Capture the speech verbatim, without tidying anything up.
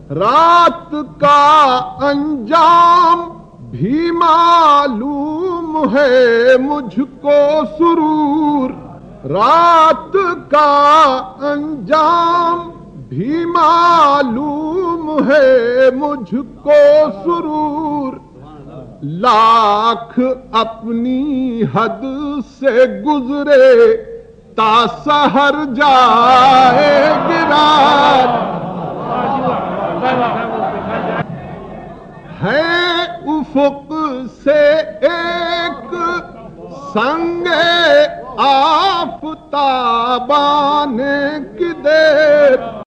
रात का अंजाम भी मालूम है मुझको सुरूर, रात का अंजाम भी मालूम है मुझको सुरूर। लाख अपनी हद से गुजरे ता सहर जाएगी रात, है उफुक से एक संगे आफताब आने की देर।